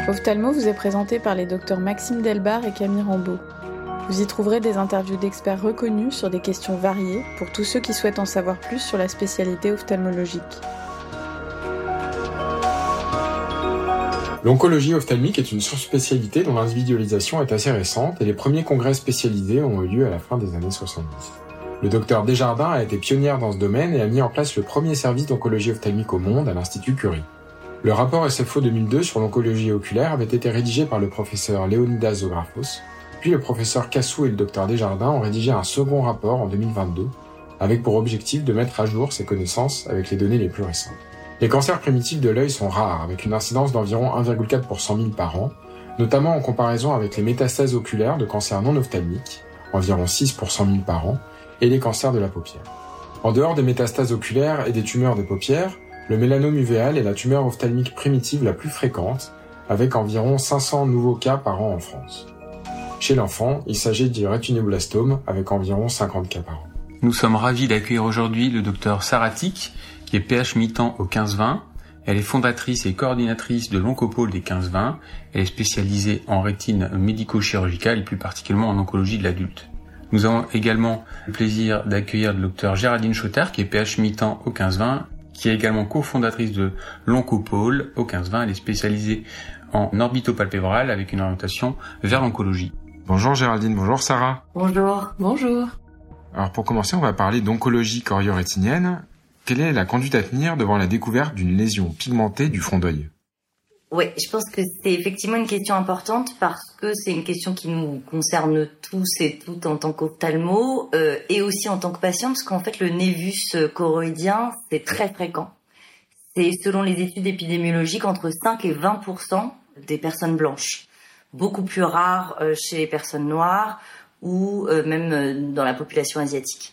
Ophtalmo vous est présenté par les docteurs Maxime Delbar et Camille Rambaud. Vous y trouverez des interviews d'experts reconnus sur des questions variées pour tous ceux qui souhaitent en savoir plus sur la spécialité ophtalmologique. L'oncologie ophtalmique est une surspécialité dont l'individualisation est assez récente et les premiers congrès spécialisés ont eu lieu à la fin des années 70. Le docteur Desjardins a été pionnière dans ce domaine et a mis en place le premier service d'oncologie ophtalmique au monde à l'Institut Curie. Le rapport SFO 2002 sur l'oncologie oculaire avait été rédigé par le professeur Léonidas Zographos, puis le professeur Cassou et le docteur Desjardins ont rédigé un second rapport en 2022 avec pour objectif de mettre à jour ces connaissances avec les données les plus récentes. Les cancers primitifs de l'œil sont rares, avec une incidence d'environ 1,4 pour 100 000 par an, notamment en comparaison avec les métastases oculaires de cancers non ophtalmiques, environ 6 pour 100 000 par an, et les cancers de la paupière. En dehors des métastases oculaires et des tumeurs des paupières, le mélanome uvéal est la tumeur ophtalmique primitive la plus fréquente, avec environ 500 nouveaux cas par an en France. Chez l'enfant, il s'agit du rétinoblastome, avec environ 50 cas par an. Nous sommes ravis d'accueillir aujourd'hui le docteur Sarah Tick, qui est PH mi-temps au 15-20. Elle est fondatrice et coordinatrice de l'Oncopôle des 15-20. Elle est spécialisée en rétine médico-chirurgicale et plus particulièrement en oncologie de l'adulte. Nous avons également le plaisir d'accueillir le docteur Géraldine Chottard, qui est PH mi-temps au 15-20, qui est également cofondatrice de l'Oncopôle au 15-20. Elle est spécialisée en orbitopalpébrale avec une orientation vers l'oncologie. Bonjour Géraldine, bonjour Sarah. Bonjour. Alors pour commencer, on va parler d'oncologie choriorétinienne. Quelle est la conduite à tenir devant la découverte d'une lésion pigmentée du fond d'œil ? Oui, je pense que c'est effectivement une question importante parce que c'est une question qui nous concerne tous et toutes en tant qu'ophtalmo et aussi en tant que patient parce qu'en fait le névus choroïdien c'est très fréquent. C'est selon les études épidémiologiques entre 5 et 20% des personnes blanches. Beaucoup plus rare chez les personnes noires ou même dans la population asiatique.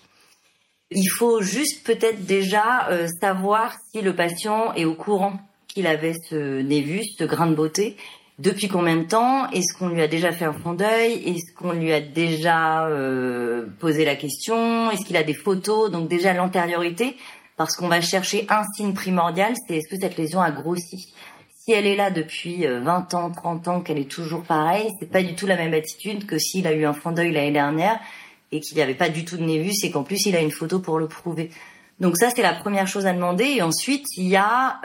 Il faut juste peut-être déjà savoir si le patient est au courant qu'il avait ce névus, ce grain de beauté. Depuis combien de temps ? Est-ce qu'on lui a déjà fait un fond d'œil ? Est-ce qu'on lui a déjà posé la question ? Est-ce qu'il a des photos ? Donc déjà l'antériorité, parce qu'on va chercher un signe primordial, c'est est-ce que cette lésion a grossi ? Si elle est là depuis 20 ans, 30 ans, qu'elle est toujours pareille, c'est pas du tout la même attitude que s'il a eu un fond d'œil l'année dernière et qu'il n'y avait pas du tout de névus et qu'en plus il a une photo pour le prouver. Donc ça, c'est la première chose à demander. Et ensuite, il y a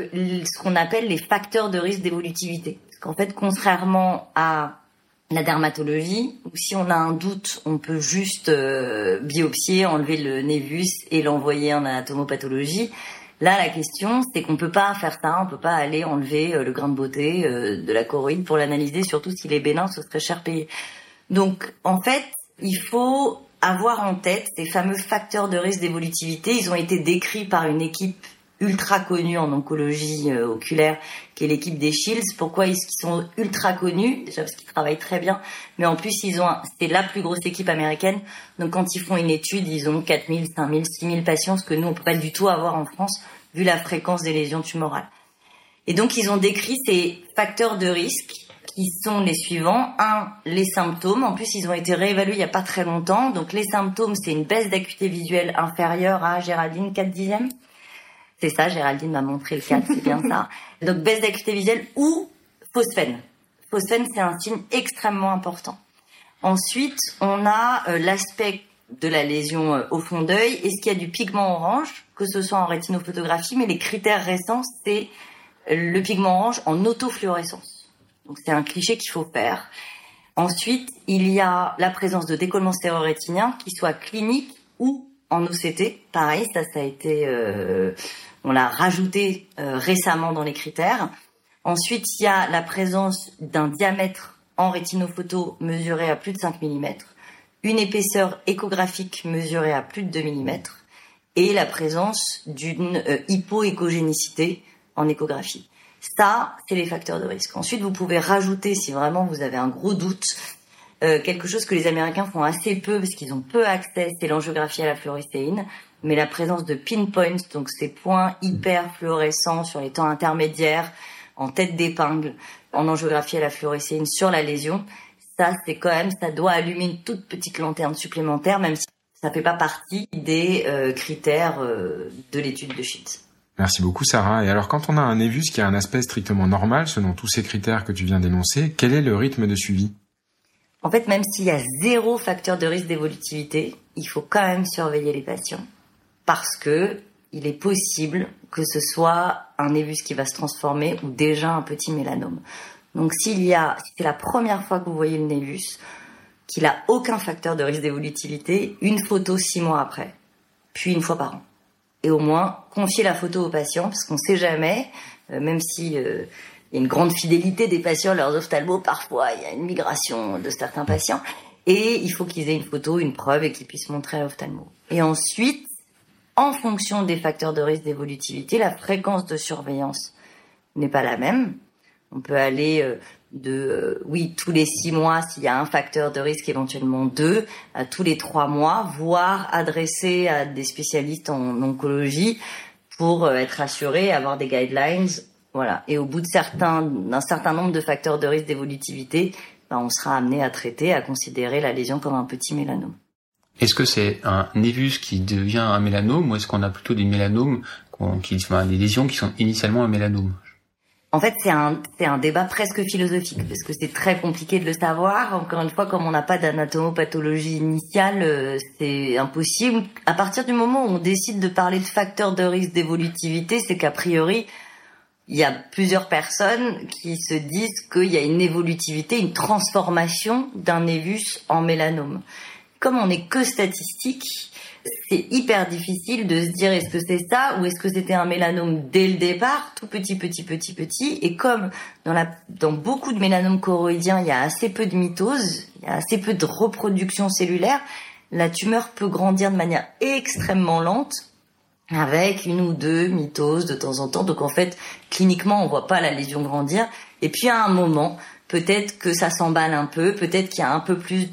ce qu'on appelle les facteurs de risque d'évolutivité. Parce qu'en fait, contrairement à la dermatologie, où si on a un doute, on peut juste biopsier, enlever le névus et l'envoyer en anatomopathologie. Là, la question, c'est qu'on peut pas faire ça, on peut pas aller enlever le grain de beauté de la choroïde pour l'analyser, surtout s'il est bénin, ce serait cher payé. Donc, en fait, il faut avoir en tête ces fameux facteurs de risque d'évolutivité. Ils ont été décrits par une équipe ultra connue en oncologie oculaire, qui est l'équipe des Shields. Pourquoi est-ce qu'ils sont ultra connus ? Déjà parce qu'ils travaillent très bien, mais en plus, c'est la plus grosse équipe américaine. Donc quand ils font une étude, ils ont 4000, 5000, 6000 patients, ce que nous, on peut pas du tout avoir en France, vu la fréquence des lésions tumorales. Et donc, ils ont décrit ces facteurs de risque qui sont les suivants. 1, les symptômes. En plus, ils ont été réévalués il y a pas très longtemps. Donc, les symptômes, c'est une baisse d'acuité visuelle inférieure à, Géraldine, 4/10. C'est ça, Géraldine m'a montré le 4, c'est bien ça. Donc, baisse d'acuité visuelle ou phosphène. Phosphène, c'est un signe extrêmement important. Ensuite, on a l'aspect de la lésion au fond d'œil. Est-ce qu'il y a du pigment orange, que ce soit en rétinophotographie, mais les critères récents, c'est le pigment orange en autofluorescence. Donc, c'est un cliché qu'il faut faire. Ensuite, il y a la présence de décollement stéréorétinien, qui soit clinique ou en OCT. Pareil, ça a été, on l'a rajouté récemment dans les critères. Ensuite, il y a la présence d'un diamètre en rétinophoto mesuré à plus de 5 mm, une épaisseur échographique mesurée à plus de 2 mm, et la présence d'une hypoéchogénicité en échographie. Ça, c'est les facteurs de risque. Ensuite, vous pouvez rajouter, si vraiment vous avez un gros doute, quelque chose que les Américains font assez peu parce qu'ils ont peu accès, c'est l'angiographie à la fluorescéine, mais la présence de pinpoints, donc ces points hyper fluorescents sur les temps intermédiaires, en tête d'épingle, en angiographie à la fluorescéine sur la lésion, ça, c'est quand même, ça doit allumer une toute petite lanterne supplémentaire, même si ça fait pas partie des critères de l'étude de Shields. Merci beaucoup Sarah. Et alors quand on a un névus qui a un aspect strictement normal, selon tous ces critères que tu viens d'énoncer, quel est le rythme de suivi ? En fait, même s'il y a 0 facteur de risque d'évolutivité, il faut quand même surveiller les patients. Parce que il est possible que ce soit un névus qui va se transformer ou déjà un petit mélanome. Donc si c'est la première fois que vous voyez le névus, qu'il a aucun facteur de risque d'évolutivité, une photo 6 mois après, puis une fois par an. Et au moins, confier la photo aux patients, parce qu'on sait jamais, même si il y a une grande fidélité des patients, leurs ophtalmos, parfois il y a une migration de certains patients, et il faut qu'ils aient une photo, une preuve, et qu'ils puissent montrer à l'ophtalmo. Et ensuite, en fonction des facteurs de risque d'évolutivité, la fréquence de surveillance n'est pas la même. On peut aller tous les 6 mois, s'il y a un facteur de risque, éventuellement 2, à tous les 3 mois, voire adresser à des spécialistes en oncologie pour être assuré, avoir des guidelines, voilà. Et au bout d'un certain nombre de facteurs de risque d'évolutivité, on sera amené à traiter, à considérer la lésion comme un petit mélanome. Est-ce que c'est un névus qui devient un mélanome ou est-ce qu'on a plutôt des mélanomes, des lésions qui sont initialement un mélanome ? En fait, c'est un débat presque philosophique, parce que c'est très compliqué de le savoir. Encore une fois, comme on n'a pas d'anatomopathologie initiale, c'est impossible. À partir du moment où on décide de parler de facteurs de risque d'évolutivité, c'est qu'a priori, il y a plusieurs personnes qui se disent qu'il y a une évolutivité, une transformation d'un névus en mélanome. Comme on n'est que statistique, c'est hyper difficile de se dire est-ce que c'est ça ou est-ce que c'était un mélanome dès le départ, tout petit. Et comme dans beaucoup de mélanomes choroïdiens, il y a assez peu de mitose, il y a assez peu de reproduction cellulaire, la tumeur peut grandir de manière extrêmement lente avec 1 ou 2 mitoses de temps en temps. Donc en fait, cliniquement, on voit pas la lésion grandir. Et puis à un moment, peut-être que ça s'emballe un peu, peut-être qu'il y a un peu plus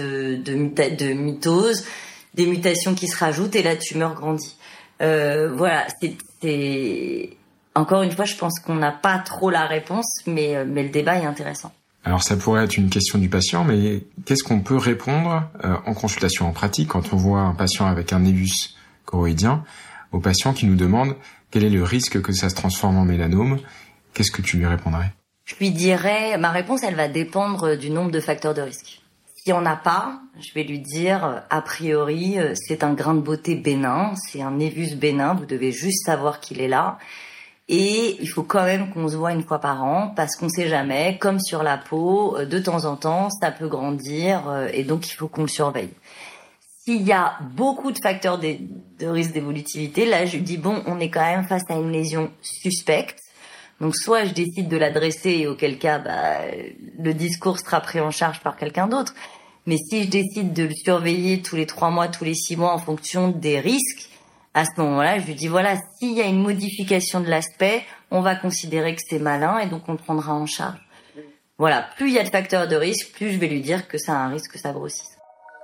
de mitose, des mutations qui se rajoutent et la tumeur grandit. Voilà, c'est encore une fois, je pense qu'on n'a pas trop la réponse, mais le débat est intéressant. Alors ça pourrait être une question du patient, mais qu'est-ce qu'on peut répondre en consultation en pratique quand on voit un patient avec un névus choroïdien, au patient qui nous demande quel est le risque que ça se transforme en mélanome? Qu'est-ce que tu lui répondrais? Je lui dirais, ma réponse, elle va dépendre du nombre de facteurs de risque. S'il n'y en a pas, je vais lui dire, a priori, c'est un grain de beauté bénin, c'est un névus bénin, vous devez juste savoir qu'il est là. Et il faut quand même qu'on se voit 1 fois par an, parce qu'on sait jamais, comme sur la peau, de temps en temps, ça peut grandir, et donc il faut qu'on le surveille. S'il y a beaucoup de facteurs de risque d'évolutivité, là je lui dis, bon, on est quand même face à une lésion suspecte. Donc soit je décide de l'adresser et auquel cas le discours sera pris en charge par quelqu'un d'autre. Mais si je décide de le surveiller tous les 3 mois, tous les 6 mois en fonction des risques, à ce moment-là, je lui dis voilà, s'il y a une modification de l'aspect, on va considérer que c'est malin et donc on le prendra en charge. Voilà, plus il y a de facteurs de risque, plus je vais lui dire que ça a un risque que ça grossisse.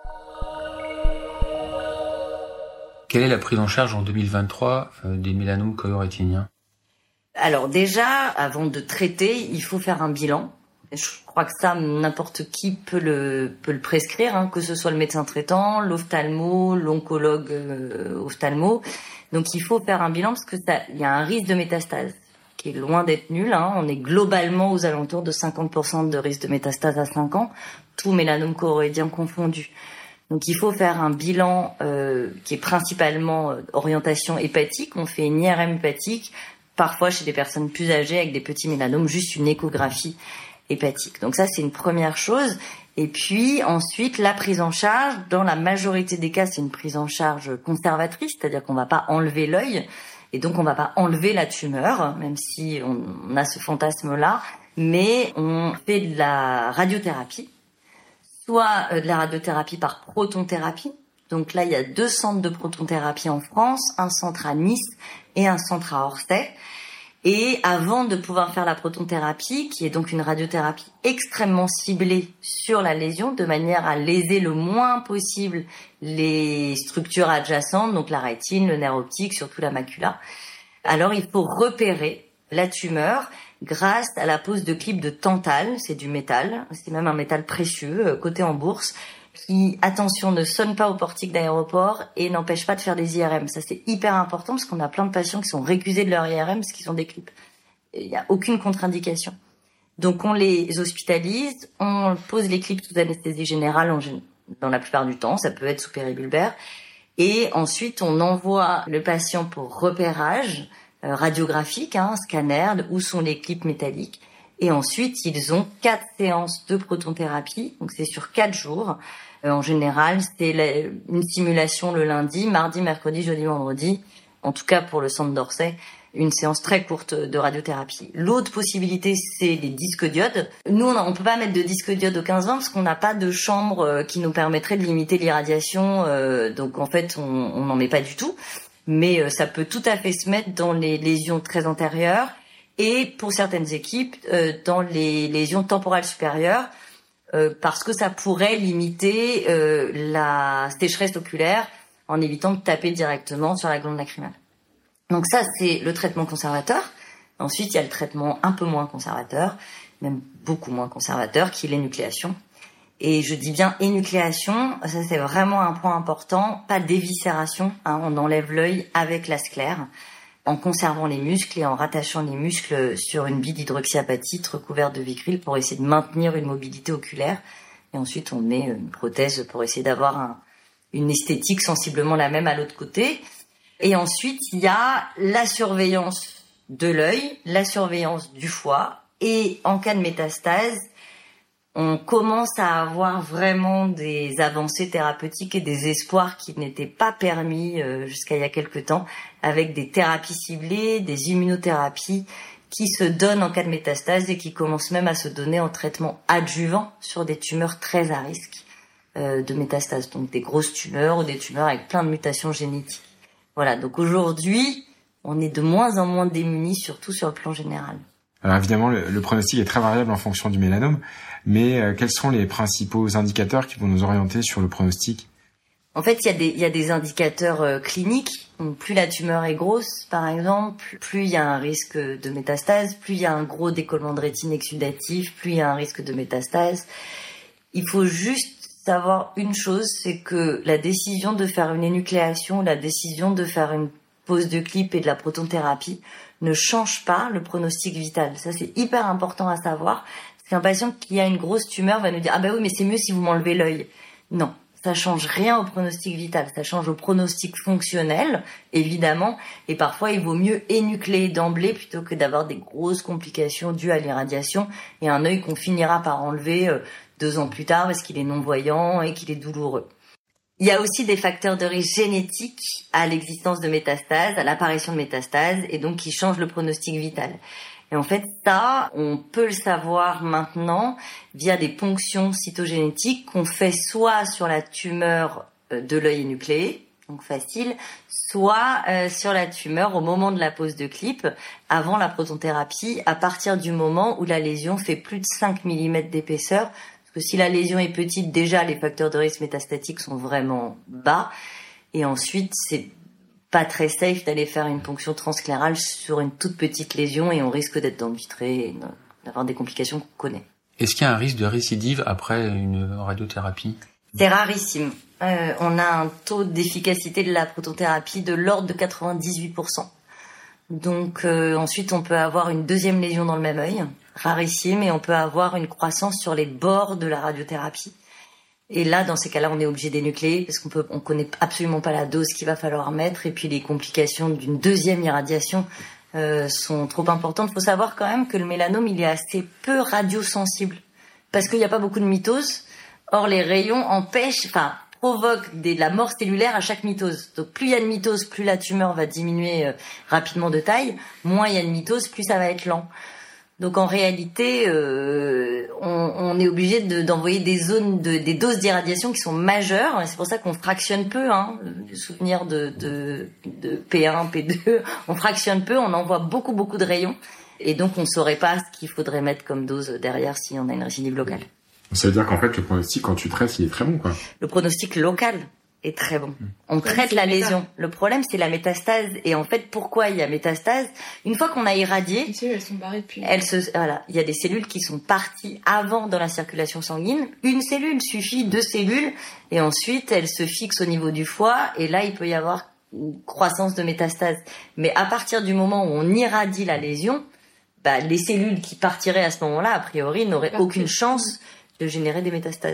Quelle est la prise en charge en 2023 des mélanomes choroïdiens ? Alors déjà, avant de traiter, il faut faire un bilan. Je crois que ça, n'importe qui peut le prescrire, que ce soit le médecin traitant, l'ophtalmo, l'oncologue ophtalmo. Donc il faut faire un bilan parce que il y a un risque de métastase qui est loin d'être nul. On est globalement aux alentours de 50% de risque de métastase à 5 ans, tout mélanome choroïdien confondu. Donc il faut faire un bilan qui est principalement orientation hépatique. On fait une IRM hépatique. Parfois, chez des personnes plus âgées avec des petits mélanomes, juste une échographie hépatique. Donc ça, c'est une première chose. Et puis, ensuite, la prise en charge. Dans la majorité des cas, c'est une prise en charge conservatrice, c'est-à-dire qu'on va pas enlever l'œil. Et donc, on va pas enlever la tumeur, même si on a ce fantasme-là. Mais on fait de la radiothérapie. Soit de la radiothérapie par protonthérapie. Donc là, il y a 2 centres de protonthérapie en France, un centre à Nice et un centre à Orsay. Et avant de pouvoir faire la protonthérapie, qui est donc une radiothérapie extrêmement ciblée sur la lésion, de manière à léser le moins possible les structures adjacentes, donc la rétine, le nerf optique, surtout la macula, alors il faut repérer la tumeur grâce à la pose de clips de tantale, c'est du métal, c'est même un métal précieux, coté en bourse, qui, attention, ne sonne pas au portique d'aéroport et n'empêche pas de faire des IRM. Ça, c'est hyper important parce qu'on a plein de patients qui sont récusés de leur IRM parce qu'ils ont des clips. Il n'y a aucune contre-indication. Donc, on les hospitalise, on pose les clips sous anesthésie générale dans la plupart du temps. Ça peut être sous péribulbaire. Et ensuite, on envoie le patient pour repérage radiographique, scanner, où sont les clips métalliques. Et ensuite, ils ont 4 séances de protonthérapie. Donc, c'est sur 4 jours. En général, c'est une simulation le lundi, mardi, mercredi, jeudi, vendredi. En tout cas, pour le centre d'Orsay, une séance très courte de radiothérapie. L'autre possibilité, c'est les disques diodes. Nous, on peut pas mettre de disques diodes au 15-20 parce qu'on n'a pas de chambre qui nous permettrait de limiter l'irradiation. Donc, en fait, on n'en met pas du tout. Mais ça peut tout à fait se mettre dans les lésions très antérieures et pour certaines équipes, dans les lésions temporales supérieures, parce que ça pourrait limiter la sécheresse oculaire en évitant de taper directement sur la glande lacrymale. Donc ça, c'est le traitement conservateur. Ensuite, il y a le traitement un peu moins conservateur, même beaucoup moins conservateur, qui est l'énucléation. Et je dis bien énucléation, ça c'est vraiment un point important, pas d'éviscération, on enlève l'œil avec la sclère, en conservant les muscles et en rattachant les muscles sur une bille d'hydroxyapatite recouverte de Vicryl pour essayer de maintenir une mobilité oculaire. Et ensuite, on met une prothèse pour essayer d'avoir une esthétique sensiblement la même à l'autre côté. Et ensuite, il y a la surveillance de l'œil, la surveillance du foie. Et en cas de métastase, on commence à avoir vraiment des avancées thérapeutiques et des espoirs qui n'étaient pas permis jusqu'à il y a quelque temps, avec des thérapies ciblées, des immunothérapies qui se donnent en cas de métastase et qui commencent même à se donner en traitement adjuvant sur des tumeurs très à risque de métastase, donc des grosses tumeurs ou des tumeurs avec plein de mutations génétiques. Voilà, donc aujourd'hui, on est de moins en moins démunis, surtout sur le plan général. Alors évidemment, le pronostic est très variable en fonction du mélanome, mais quels sont les principaux indicateurs qui vont nous orienter sur le pronostic ? En fait, il y a des indicateurs cliniques. Donc, plus la tumeur est grosse, par exemple, plus il y a un risque de métastase, plus il y a un gros décollement de rétine exudatif, plus il y a un risque de métastase. Il faut juste savoir une chose, c'est que la décision de faire une énucléation, la décision de faire une pose de clip et de la protonthérapie ne change pas le pronostic vital. Ça, c'est hyper important à savoir. Parce qu'un patient qui a une grosse tumeur va nous dire « Ah ben oui, mais c'est mieux si vous m'enlevez l'œil ». Non, ça change rien au pronostic vital. Ça change au pronostic fonctionnel, évidemment. Et parfois, il vaut mieux énucléer d'emblée plutôt que d'avoir des grosses complications dues à l'irradiation et un œil qu'on finira par enlever 2 ans plus tard parce qu'il est non-voyant et qu'il est douloureux. Il y a aussi des facteurs de risque génétiques à l'existence de métastases, à l'apparition de métastases, et donc qui changent le pronostic vital. Et en fait, ça, on peut le savoir maintenant via des ponctions cytogénétiques qu'on fait soit sur la tumeur de l'œil énucléé, donc facile, soit sur la tumeur au moment de la pose de clip, avant la protonthérapie, à partir du moment où la lésion fait plus de 5 mm d'épaisseur. Parce que si la lésion est petite, déjà, les facteurs de risque métastatique sont vraiment bas. Et ensuite, c'est pas très safe d'aller faire une ponction transclérale sur une toute petite lésion et on risque d'être dans le vitré et d'avoir des complications qu'on connaît. Est-ce qu'il y a un risque de récidive après une radiothérapie ? C'est rarissime. On a un taux d'efficacité de la protonthérapie de l'ordre de 98%. Donc ensuite, on peut avoir une deuxième lésion dans le même œil, rarissime, et on peut avoir une croissance sur les bords de la radiothérapie. Et là, dans ces cas-là, on est obligé d'énucléer parce on connaît absolument pas la dose qu'il va falloir mettre, et puis les complications d'une deuxième irradiation sont trop importantes. Il faut savoir quand même que le mélanome, il est assez peu radiosensible parce qu'il n'y a pas beaucoup de mitose. Or, les rayons provoquent de la mort cellulaire à chaque mitose. Donc, plus il y a de mitose, plus la tumeur va diminuer rapidement de taille. Moins il y a de mitose, plus ça va être lent. Donc, en réalité, on est obligé d'envoyer des doses d'irradiation qui sont majeures. Et c'est pour ça qu'on fractionne peu, le souvenir de P1, P2. On fractionne peu, on envoie beaucoup, beaucoup de rayons. Et donc, on ne saurait pas ce qu'il faudrait mettre comme dose derrière si on a une récidive locale. Ça veut dire qu'en fait, le pronostic, quand tu traites, il est très bon, quoi. Le pronostic local, est très bon. On traite la lésion. Le problème, c'est la métastase. Et en fait, pourquoi il y a métastase? Une fois qu'on a irradié, les cellules, elles sont barrées depuis. Il y a des cellules qui sont parties avant dans la circulation sanguine. Une cellule suffit, 2 cellules, et ensuite elles se fixent au niveau du foie. Et là, il peut y avoir une croissance de métastase. Mais à partir du moment où on irradie la lésion, les cellules qui partiraient à ce moment-là, a priori, n'auraient aucune chance de générer des métastases.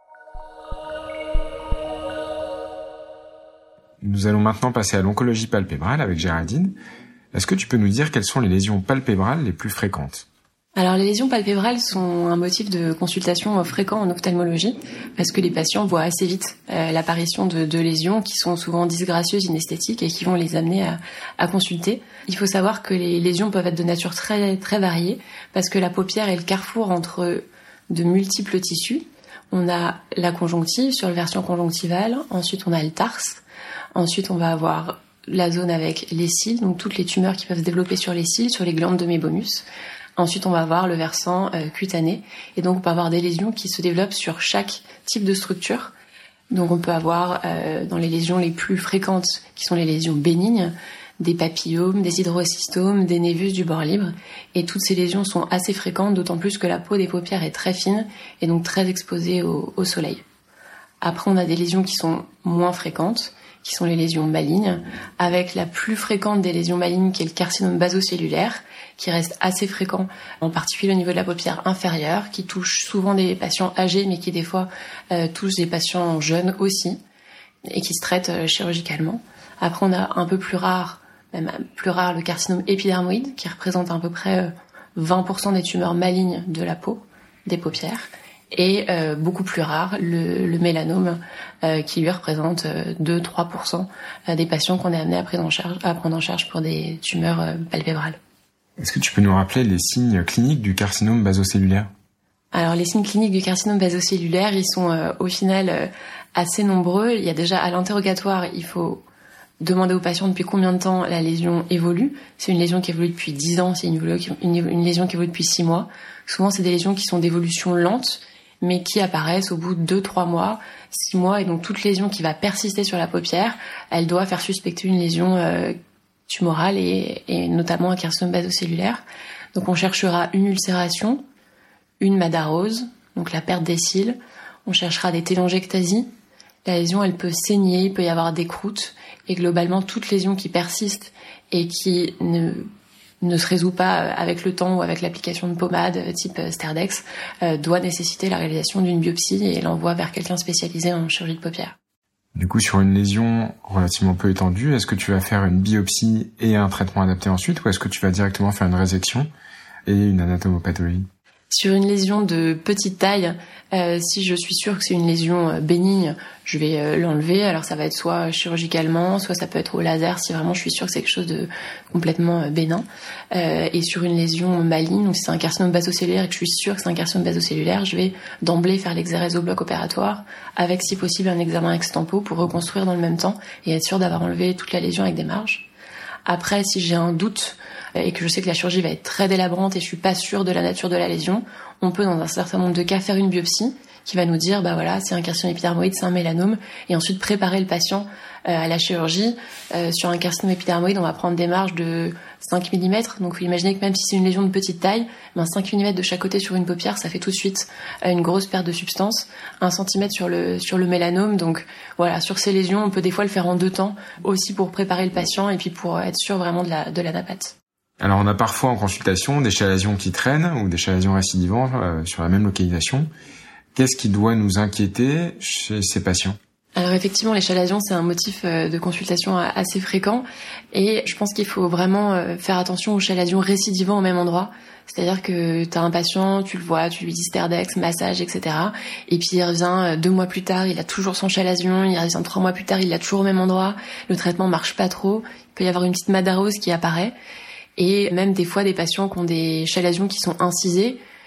Nous allons maintenant passer à l'oncologie palpébrale avec Géraldine. Est-ce que tu peux nous dire quelles sont les lésions palpébrales les plus fréquentes? Alors les lésions palpébrales sont un motif de consultation fréquent en ophtalmologie parce que les patients voient assez vite l'apparition de lésions qui sont souvent disgracieuses, inesthétiques et qui vont les amener à consulter. Il faut savoir que les lésions peuvent être de nature très très variée parce que la paupière est le carrefour entre de multiples tissus. On a la conjonctive sur la version conjonctivale, ensuite on a le tarse. Ensuite, on va avoir la zone avec les cils, donc toutes les tumeurs qui peuvent se développer sur les cils, sur les glandes de mébomus. Ensuite, on va avoir le versant cutané. Et donc, on peut avoir des lésions qui se développent sur chaque type de structure. Donc, on peut avoir, dans les lésions les plus fréquentes, qui sont les lésions bénignes, des papillomes, des hydrocystomes, des névus du bord libre. Et toutes ces lésions sont assez fréquentes, d'autant plus que la peau des paupières est très fine et donc très exposée au soleil. Après, on a des lésions qui sont moins fréquentes, qui sont les lésions malignes, avec la plus fréquente des lésions malignes qui est le carcinome basocellulaire, qui reste assez fréquent, en particulier au niveau de la paupière inférieure, qui touche souvent des patients âgés, mais qui des fois touche des patients jeunes aussi, et qui se traite chirurgicalement. Après, on a un peu plus rare, même plus rare, le carcinome épidermoïde, qui représente à peu près 20% des tumeurs malignes de la peau, des paupières. Et beaucoup plus rare, le mélanome, qui lui représente 2-3% des patients qu'on est amené à prendre en charge pour des tumeurs palpébrales. Est-ce que tu peux nous rappeler les signes cliniques du carcinome basocellulaire? Alors les signes cliniques du carcinome basocellulaire, ils sont au final assez nombreux. Il y a déjà à l'interrogatoire, il faut demander aux patients depuis combien de temps la lésion évolue. C'est une lésion qui évolue depuis 10 ans, c'est une lésion qui évolue depuis 6 mois. Souvent, c'est des lésions qui sont d'évolution lente, mais qui apparaissent au bout de 2-3 mois, 6 mois, et donc toute lésion qui va persister sur la paupière, elle doit faire suspecter une lésion tumorale et notamment un carcinome basocellulaire. Donc on cherchera une ulcération, une madarose, donc la perte des cils, on cherchera des télangiectasies. La lésion, elle peut saigner, il peut y avoir des croûtes, et globalement toute lésion qui persiste et qui ne se résout pas avec le temps ou avec l'application de pommade type Sterdex, doit nécessiter la réalisation d'une biopsie et l'envoi vers quelqu'un spécialisé en chirurgie de paupières. Du coup, sur une lésion relativement peu étendue, est-ce que tu vas faire une biopsie et un traitement adapté ensuite, ou est-ce que tu vas directement faire une résection et une anatomopathologie? Sur une lésion de petite taille, si je suis sûre que c'est une lésion bénigne, je vais l'enlever. Alors ça va être soit chirurgicalement, soit ça peut être au laser si vraiment je suis sûre que c'est quelque chose de complètement bénin. Et sur une lésion maligne, donc si c'est un carcinome basocellulaire et que je suis sûre que c'est un carcinome basocellulaire, je vais d'emblée faire l'exérèse au bloc opératoire avec si possible un examen ex-tempo pour reconstruire dans le même temps et être sûre d'avoir enlevé toute la lésion avec des marges. Après, si j'ai un doute et que je sais que la chirurgie va être très délabrante et je suis pas sûre de la nature de la lésion, on peut dans un certain nombre de cas faire une biopsie qui va nous dire voilà, c'est un carcinome épidermoïde, c'est un mélanome, et ensuite préparer le patient à la chirurgie. Sur un carcinome épidermoïde, on va prendre des marges de 5 mm, donc vous imaginez que même si c'est une lésion de petite taille, 5 mm de chaque côté sur une paupière, ça fait tout de suite une grosse perte de substance, 1 cm sur le mélanome. Donc voilà, sur ces lésions, on peut des fois le faire en 2 temps, aussi pour préparer le patient et puis pour être sûr vraiment de la napate. Alors on a parfois en consultation des chalazions qui traînent ou des chalazions récidivants sur la même localisation. Qu'est-ce qui doit nous inquiéter chez ces patients? Alors effectivement, les chalazions, c'est un motif de consultation assez fréquent, et je pense qu'il faut vraiment faire attention aux chalazions récidivants au même endroit. C'est-à-dire que t'as un patient, tu le vois, tu lui dis Sterdex, massage, etc. Et puis il revient 2 mois plus tard, il a toujours son chalazion, il revient 3 mois plus tard, il l'a toujours au même endroit, le traitement marche pas trop, il peut y avoir une petite madarose qui apparaît, et même des fois des patients qui ont des chalazions qui sont incisés,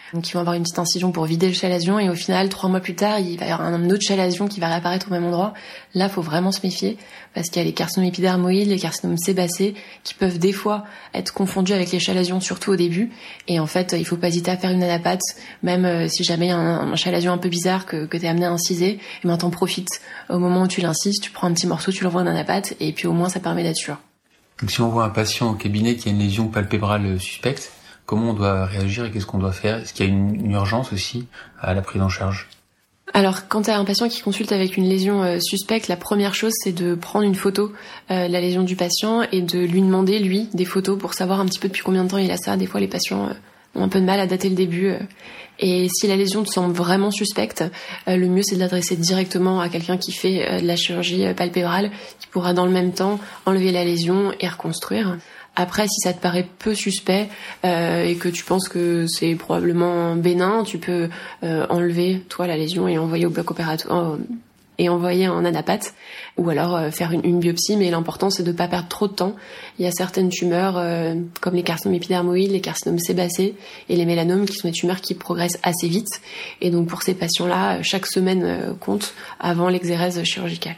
Donc ils vont avoir une petite incision pour vider le chalazion et au final 3 mois plus tard il va y avoir un autre chalazion qui va réapparaître au même endroit. Là faut vraiment se méfier parce qu'il y a les carcinomes épidermoïdes, les carcinomes sébacés qui peuvent des fois être confondus avec les chalazions, surtout au début. Et en fait il faut pas hésiter à faire une anapathe, même si jamais il y a un chalazion un peu bizarre que t'es amené à inciser, et ben t'en profites au moment où tu l'incises, tu prends un petit morceau, tu l'envoies en anapathe et puis au moins ça permet d'être sûr. Donc si on voit un patient au cabinet qui a une lésion palpébrale suspecte, comment on doit réagir et qu'est-ce qu'on doit faire? Est-ce qu'il y a une urgence aussi à la prise en charge? Alors, quand tu as un patient qui consulte avec une lésion suspecte, la première chose, c'est de prendre une photo de la lésion du patient et de lui demander, lui, des photos pour savoir un petit peu depuis combien de temps il a ça. Des fois, les patients ont un peu de mal à dater le début. Et si la lésion te semble vraiment suspecte, le mieux, c'est de l'adresser directement à quelqu'un qui fait de la chirurgie palpébrale, qui pourra dans le même temps enlever la lésion et reconstruire. Après, si ça te paraît peu suspect et que tu penses que c'est probablement bénin, tu peux enlever toi la lésion et envoyer au bloc opératoire et envoyer en anapathe, ou alors faire une biopsie. Mais l'important, c'est de pas perdre trop de temps. Il y a certaines tumeurs comme les carcinomes épidermoïdes, les carcinomes sébacés et les mélanomes qui sont des tumeurs qui progressent assez vite. Et donc pour ces patients-là, chaque semaine compte avant l'exérèse chirurgicale.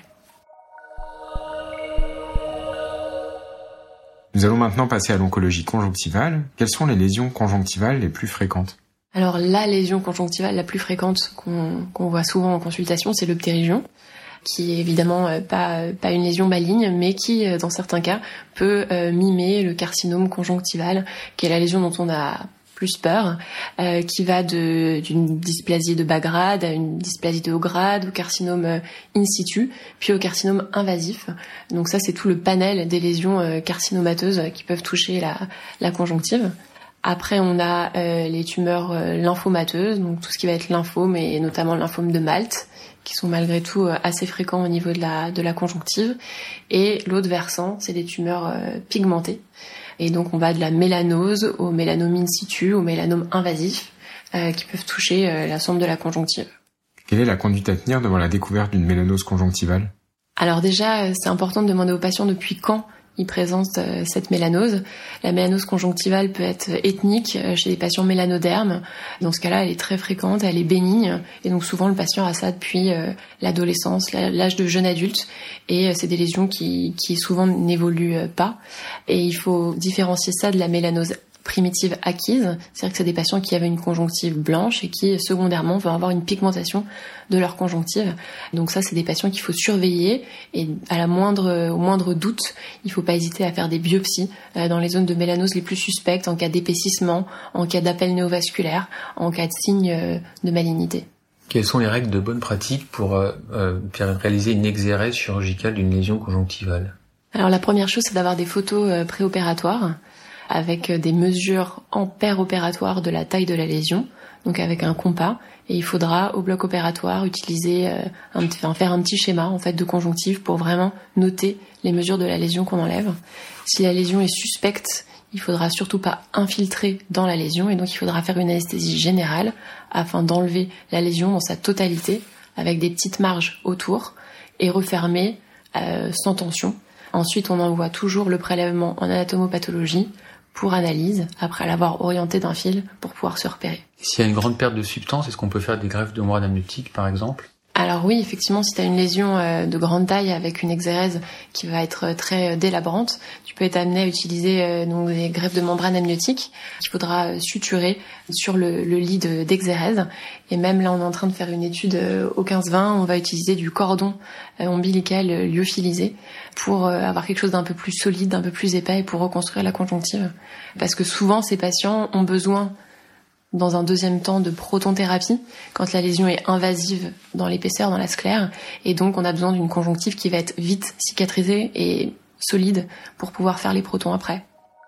Nous allons maintenant passer à l'oncologie conjonctivale. Quelles sont les lésions conjonctivales les plus fréquentes? Alors la lésion conjonctivale la plus fréquente qu'on voit souvent en consultation, c'est le ptérygion, qui est évidemment pas une lésion maligne, mais qui, dans certains cas, peut mimer le carcinome conjonctival, qui est la lésion dont on a plus peur, qui va d'une dysplasie de bas grade à une dysplasie de haut grade, au carcinome in situ, puis au carcinome invasif. Donc ça, c'est tout le panel des lésions carcinomateuses qui peuvent toucher la conjonctive. Après, on a les tumeurs lymphomateuses, donc tout ce qui va être lymphome et notamment le lymphome de Malte, qui sont malgré tout assez fréquents au niveau de la conjonctive. Et l'autre versant, c'est des tumeurs pigmentées. Et donc on va de la mélanose au mélanome in situ, au mélanome invasif, qui peuvent toucher l'ensemble de la conjonctive. Quelle est la conduite à tenir devant la découverte d'une mélanose conjonctivale? Alors déjà, c'est important de demander aux patients depuis quand ils présentent cette mélanose. La mélanose conjonctivale peut être ethnique chez les patients mélanodermes. Dans ce cas-là, elle est très fréquente, elle est bénigne. Et donc souvent, le patient a ça depuis l'adolescence, l'âge de jeune adulte. Et c'est des lésions qui souvent n'évoluent pas. Et il faut différencier ça de la mélanose primitive acquise, c'est-à-dire que c'est des patients qui avaient une conjonctive blanche et qui secondairement vont avoir une pigmentation de leur conjonctive. Donc ça, c'est des patients qu'il faut surveiller et au moindre doute, il faut pas hésiter à faire des biopsies dans les zones de mélanose les plus suspectes en cas d'épaississement, en cas d'appel néovasculaire, en cas de signe de malignité. Quelles sont les règles de bonne pratique pour réaliser une exérèse chirurgicale d'une lésion conjonctivale? Alors la première chose, c'est d'avoir des photos préopératoires avec des mesures ampères-opératoires de la taille de la lésion, donc avec un compas. Et il faudra au bloc opératoire utiliser faire un petit schéma en fait de conjonctive pour vraiment noter les mesures de la lésion qu'on enlève. Si la lésion est suspecte, il faudra surtout pas infiltrer dans la lésion et donc il faudra faire une anesthésie générale afin d'enlever la lésion dans sa totalité avec des petites marges autour et refermer sans tension. Ensuite, on envoie toujours le prélèvement en anatomopathologie pour analyse, après l'avoir orienté d'un fil pour pouvoir se repérer. S'il y a une grande perte de substance, est-ce qu'on peut faire des greffes de moelle amniotique, par exemple? Alors oui, effectivement, si tu as une lésion de grande taille avec une exérèse qui va être très délabrante, tu peux être amené à utiliser des greffes de membrane amniotique qu'il faudra suturer sur le lit d'exérèse. Et même là, on est en train de faire une étude au 15-20, on va utiliser du cordon ombilical lyophilisé pour avoir quelque chose d'un peu plus solide, d'un peu plus épais et pour reconstruire la conjonctive. Parce que souvent, ces patients ont besoin dans un deuxième temps de protonthérapie quand la lésion est invasive dans l'épaisseur, dans la sclère, et donc on a besoin d'une conjonctive qui va être vite cicatrisée et solide pour pouvoir faire les protons après.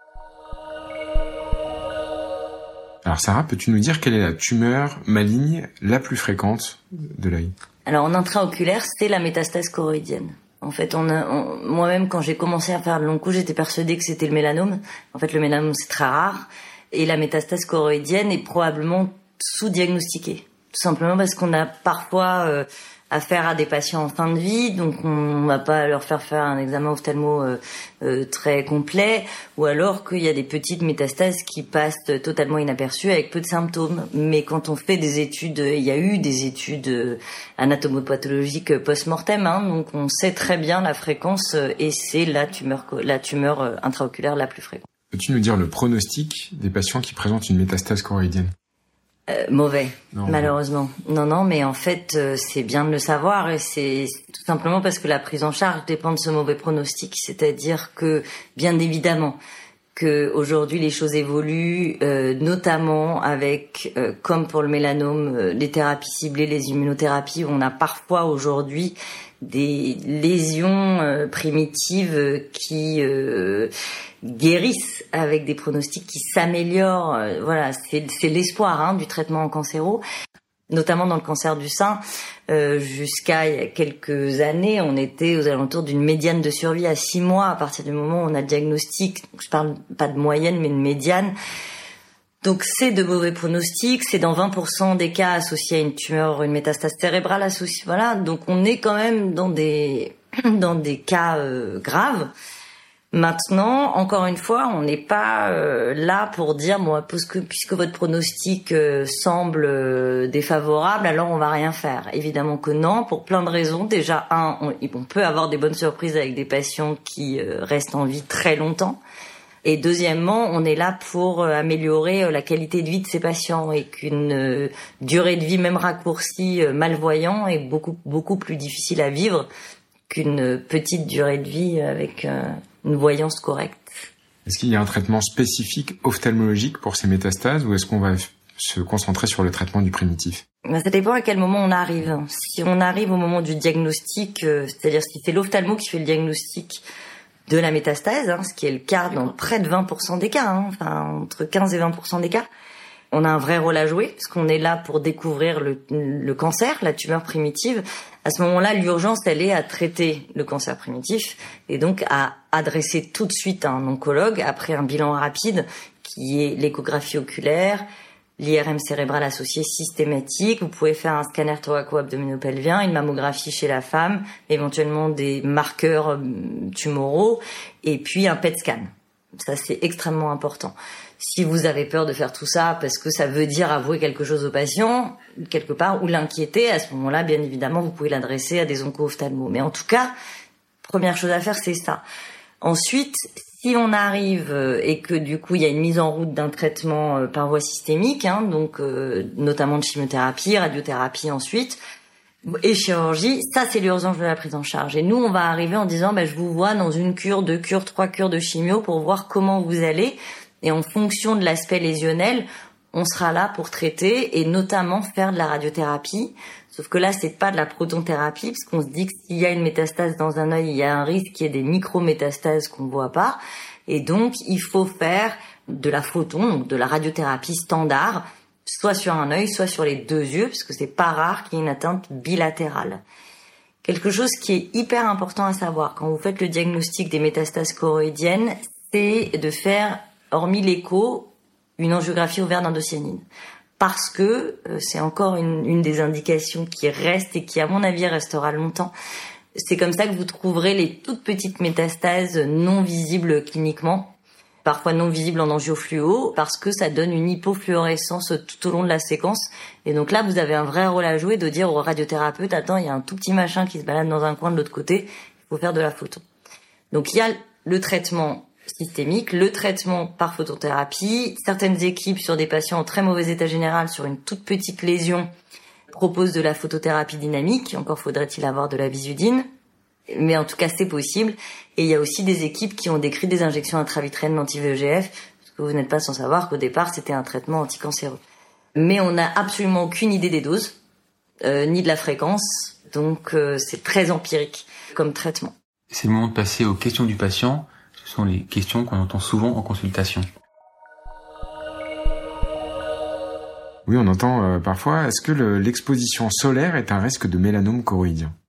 Alors Sarah, peux-tu nous dire quelle est la tumeur maligne la plus fréquente de l'œil? Alors en intraoculaire, c'est la métastase choroïdienne. En fait, moi-même quand j'ai commencé à faire de l'onco, j'étais persuadée que c'était le mélanome. En fait, le mélanome c'est très rare. Et la métastase choroïdienne est probablement sous-diagnostiquée. Tout simplement parce qu'on a parfois à faire à des patients en fin de vie, donc on va pas leur faire un examen ophtalmo très complet, ou alors qu'il y a des petites métastases qui passent totalement inaperçues avec peu de symptômes. Mais quand on fait des études, il y a eu des études anatomopathologiques post-mortem, donc on sait très bien la fréquence et c'est la tumeur intraoculaire la plus fréquente. Peux-tu nous dire le pronostic des patients qui présentent une métastase choroïdienne ? Mauvais, malheureusement. Non, mais en fait, c'est bien de le savoir et c'est tout simplement parce que la prise en charge dépend de ce mauvais pronostic. C'est-à-dire que, bien évidemment, que aujourd'hui les choses évoluent, notamment avec, comme pour le mélanome, les thérapies ciblées, les immunothérapies, où on a parfois aujourd'hui des lésions primitives qui guérissent avec des pronostics qui s'améliorent. Voilà, c'est l'espoir du traitement en cancéro, notamment dans le cancer du sein. Jusqu'à il y a quelques années, on était aux alentours d'une médiane de survie à 6 mois à partir du moment où on a le diagnostic. Donc, je parle pas de moyenne, mais de médiane. Donc c'est de mauvais pronostics, c'est dans 20% des cas associés à une tumeur, une métastase cérébrale associée. Voilà, donc on est quand même dans des cas graves. Maintenant, encore une fois, on n'est pas là pour dire puisque votre pronostic semble défavorable, alors on va rien faire. Évidemment que non, pour plein de raisons. Déjà, on peut avoir des bonnes surprises avec des patients qui restent en vie très longtemps. Et deuxièmement, on est là pour améliorer la qualité de vie de ces patients et qu'une durée de vie même raccourcie malvoyant est beaucoup plus difficile à vivre qu'une petite durée de vie avec une voyance correcte. Est-ce qu'il y a un traitement spécifique ophtalmologique pour ces métastases ou est-ce qu'on va se concentrer sur le traitement du primitif ? Ça dépend à quel moment on arrive. Si on arrive au moment du diagnostic, c'est-à-dire si c'est l'ophtalmo qui fait le diagnostic de la métastase, ce qui est le cas dans près de 20% des cas, enfin entre 15 et 20% des cas, on a un vrai rôle à jouer parce qu'on est là pour découvrir le cancer, la tumeur primitive. À ce moment-là, l'urgence, elle est à traiter le cancer primitif et donc à adresser tout de suite à un oncologue après un bilan rapide qui est l'échographie oculaire, l'IRM cérébral associé systématique. Vous pouvez faire un scanner thoraco-abdominopelvien, une mammographie chez la femme, éventuellement des marqueurs tumoraux et puis un PET scan. Ça, c'est extrêmement important. Si vous avez peur de faire tout ça parce que ça veut dire avouer quelque chose au patient, quelque part, ou l'inquiéter, à ce moment-là, bien évidemment, vous pouvez l'adresser à des onco-ophtalmos. Mais en tout cas, première chose à faire, c'est ça. Ensuite, si on arrive et que du coup, il y a une mise en route d'un traitement par voie systémique, donc notamment de chimiothérapie, radiothérapie ensuite, et chirurgie, ça c'est l'urgence de la prise en charge. Et nous, on va arriver en disant, je vous vois dans 1 cure, 2 cures, 3 cures de chimio pour voir comment vous allez. Et en fonction de l'aspect lésionnel, on sera là pour traiter et notamment faire de la radiothérapie. Sauf que là, c'est pas de la protonthérapie, parce qu'on se dit que s'il y a une métastase dans un œil, il y a un risque qu'il y ait des micrométastases qu'on voit pas. Et donc, il faut faire de la photon, donc de la radiothérapie standard, soit sur un œil, soit sur les 2 yeux, parce que c'est pas rare qu'il y ait une atteinte bilatérale. Quelque chose qui est hyper important à savoir quand vous faites le diagnostic des métastases choroïdiennes, c'est de faire, hormis l'écho, une angiographie ouverte d'endocyanine. Parce que c'est encore une des indications qui reste et qui, à mon avis, restera longtemps. C'est comme ça que vous trouverez les toutes petites métastases non visibles cliniquement, parfois non visibles en angiofluo, parce que ça donne une hypofluorescence tout au long de la séquence. Et donc là, vous avez un vrai rôle à jouer de dire au radiothérapeute, attends, il y a un tout petit machin qui se balade dans un coin de l'autre côté, il faut faire de la photo. Donc il y a le traitement systémique, le traitement par photothérapie. Certaines équipes sur des patients en très mauvais état général, sur une toute petite lésion, proposent de la photothérapie dynamique. Encore faudrait-il avoir de la Visudyne. Mais en tout cas, c'est possible. Et il y a aussi des équipes qui ont décrit des injections intravitréennes d'anti-VEGF, parce que vous n'êtes pas sans savoir qu'au départ, c'était un traitement anticancéreux. Mais on n'a absolument aucune idée des doses, ni de la fréquence. Donc, c'est très empirique comme traitement. C'est le moment de passer aux questions du patient. Ce sont les questions qu'on entend souvent en consultation. Oui, on entend parfois. Est-ce que l'exposition solaire est un risque de mélanome choroïdien ?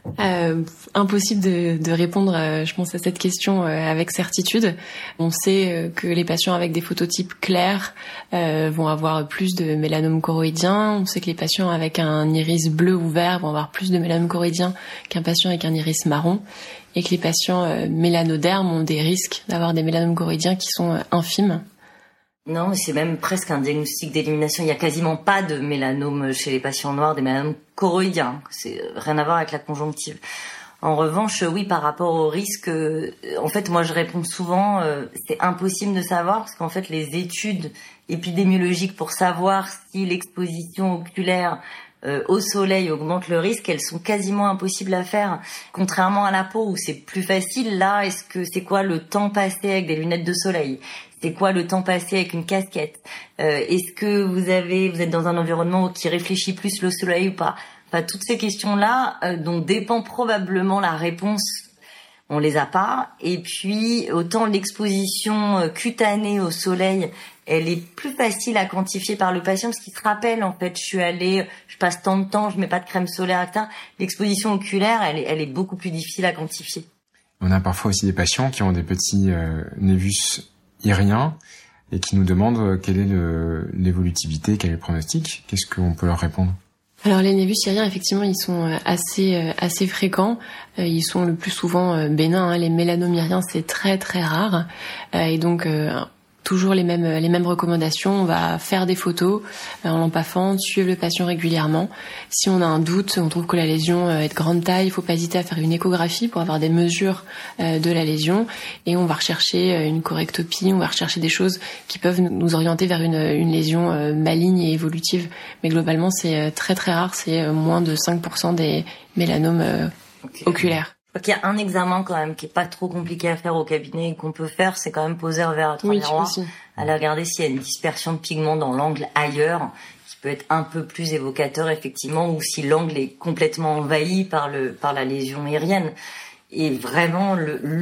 Impossible de répondre, je pense, à cette question avec certitude. On sait que les patients avec des phototypes clairs vont avoir plus de mélanome choroïdien. On sait que les patients avec un iris bleu ou vert vont avoir plus de mélanome choroïdien qu'un patient avec un iris marron, et que les patients mélanodermes ont des risques d'avoir des mélanomes choroïdiens qui sont infimes. Non, c'est même presque un diagnostic d'élimination. Il y a quasiment pas de mélanome chez les patients noirs, des mélanomes choroïdiens. C'est rien à voir avec la conjonctive. En revanche, oui, par rapport au risque, en fait, moi, je réponds souvent, c'est impossible de savoir parce qu'en fait, les études épidémiologiques pour savoir si l'exposition oculaire au soleil augmente le risque, elles sont quasiment impossibles à faire. Contrairement à la peau où c'est plus facile, là, c'est quoi le temps passé avec des lunettes de soleil? C'est quoi le temps passé avec une casquette? Est-ce que vous êtes dans un environnement qui réfléchit plus le soleil ou pas? Enfin, toutes ces questions-là, dont dépend probablement la réponse, on les a pas. Et puis, autant l'exposition cutanée au soleil, elle est plus facile à quantifier par le patient parce qu'il se rappelle, en fait, je passe tant de temps, je mets pas de crème solaire, etc. L'exposition oculaire, elle est beaucoup plus difficile à quantifier. On a parfois aussi des patients qui ont des petits névus iriens et qui nous demandent quelle est l'évolutivité, quel est le pronostic. Qu'est-ce qu'on peut leur répondre? Alors les névus iriens, effectivement, ils sont assez fréquents. Ils sont le plus souvent bénins. Les mélanomes iriens, c'est très très rare. Et donc toujours les mêmes recommandations. On va faire des photos en lampe à fente, suivre le patient régulièrement. Si on a un doute, on trouve que la lésion est de grande taille, il faut pas hésiter à faire une échographie pour avoir des mesures de la lésion. Et on va rechercher une correctopie, on va rechercher des choses qui peuvent nous orienter vers une lésion maligne et évolutive. Mais globalement, c'est très très rare, c'est moins de 5% des mélanomes oculaires. Il y a un examen quand même qui est pas trop compliqué à faire au cabinet et qu'on peut faire, c'est quand même poser un verre à 3 miroirs, aller regarder s'il y a une dispersion de pigments dans l'angle ailleurs, qui peut être un peu plus évocateur effectivement, ou si l'angle est complètement envahi par la lésion irienne. Et vraiment,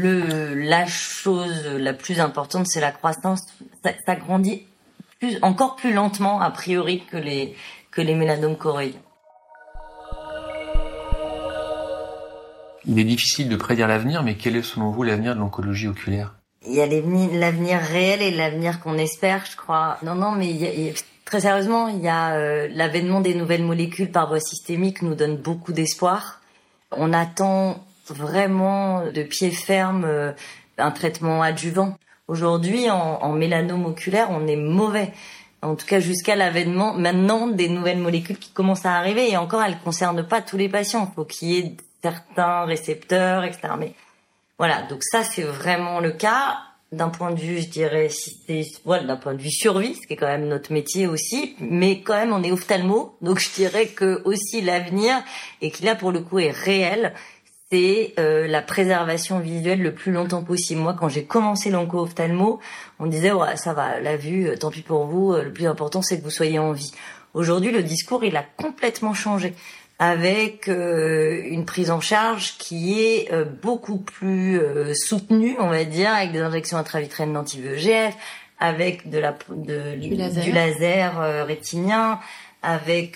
la chose la plus importante, c'est la croissance. Ça grandit encore plus lentement a priori que les mélanomes choroïdiens. Il est difficile de prédire l'avenir, mais quel est selon vous l'avenir de l'oncologie oculaire? Il y a l'avenir réel et l'avenir qu'on espère, je crois. Non, mais très sérieusement, il y a l'avènement des nouvelles molécules par voie systémique nous donne beaucoup d'espoir. On attend vraiment de pied ferme un traitement adjuvant. Aujourd'hui, en mélanome oculaire, on est mauvais. En tout cas, jusqu'à l'avènement maintenant des nouvelles molécules qui commencent à arriver. Et encore, elles concernent pas tous les patients. Il faut qu'il y ait certains récepteurs, etc. Mais voilà, donc ça c'est vraiment le cas d'un point de vue, je dirais, d'un point de vue survie, ce qui est quand même notre métier aussi. Mais quand même, on est ophtalmo, donc je dirais que aussi l'avenir, et qui là pour le coup est réel, c'est la préservation visuelle le plus longtemps possible. Moi, quand j'ai commencé l'onco-ophtalmo, on me disait ouais, ça va, la vue, tant pis pour vous, le plus important c'est que vous soyez en vie. Aujourd'hui, le discours il a complètement changé, avec une prise en charge qui est beaucoup plus soutenue, on va dire, avec des injections intravitréennes d'anti-VEGF, avec du laser rétinien, avec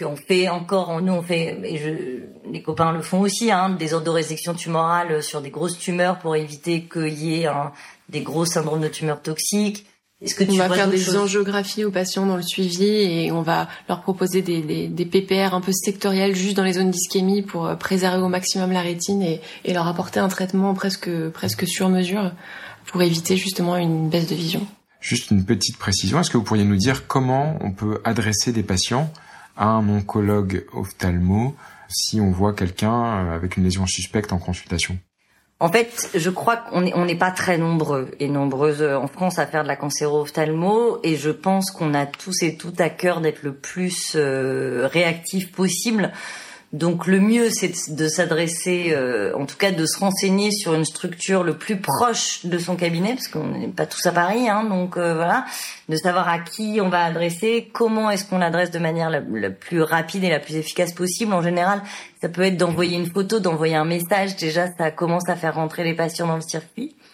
les copains le font aussi, des endorésections tumorales sur des grosses tumeurs pour éviter qu'il y ait des gros syndromes de tumeurs toxiques. On va faire des angiographies aux patients dans le suivi et on va leur proposer des PPR un peu sectoriels juste dans les zones d'ischémie pour préserver au maximum la rétine et leur apporter un traitement presque sur mesure pour éviter justement une baisse de vision. Juste une petite précision, est-ce que vous pourriez nous dire comment on peut adresser des patients à un oncologue ophtalmo si on voit quelqu'un avec une lésion suspecte en consultation? En fait, je crois qu'on n'est pas très nombreux et nombreuses en France à faire de la cancéro-ophtalmo, et je pense qu'on a tous et toutes à cœur d'être le plus réactifs possible. Donc le mieux, c'est de s'adresser, en tout cas de se renseigner sur une structure le plus proche de son cabinet, parce qu'on n'est pas tous à Paris, donc voilà, de savoir à qui on va adresser, comment est-ce qu'on l'adresse de manière la plus rapide et la plus efficace possible. En général, ça peut être d'envoyer une photo, d'envoyer un message, déjà ça commence à faire rentrer les patients dans le circuit.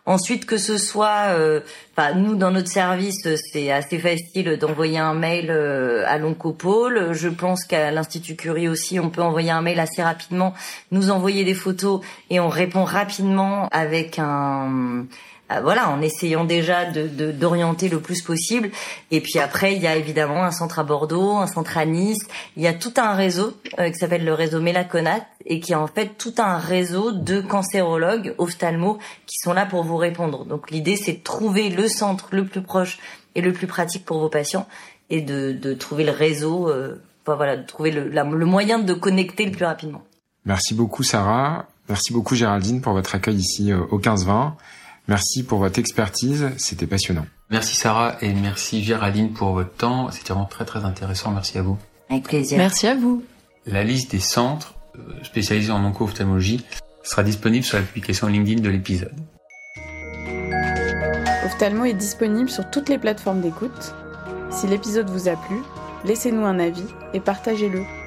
Ensuite, que ce soit, nous dans notre service, c'est assez facile d'envoyer un mail à l'Oncopôle. Je pense qu'à l'Institut Curie aussi, on peut envoyer un mail assez rapidement, nous envoyer des photos et on répond rapidement avec en essayant déjà d'orienter le plus possible. Et puis après, il y a évidemment un centre à Bordeaux, un centre à Nice. Il y a tout un réseau qui s'appelle le réseau Mélaconate et qui est en fait tout un réseau de cancérologues, ophtalmos, qui sont là pour vous répondre. Donc l'idée, c'est de trouver le centre le plus proche et le plus pratique pour vos patients et de trouver le réseau, de trouver le moyen de connecter le plus rapidement. Merci beaucoup Sarah, merci beaucoup Géraldine pour votre accueil ici au 15-20. Merci pour votre expertise, c'était passionnant. Merci Sarah et merci Géraldine pour votre temps, c'était vraiment très très intéressant, merci à vous. Avec plaisir. Merci à vous. La liste des centres spécialisés en onco-ophtalmologie sera disponible sur la publication LinkedIn de l'épisode. Ophthalmo est disponible sur toutes les plateformes d'écoute. Si l'épisode vous a plu, laissez-nous un avis et partagez-le.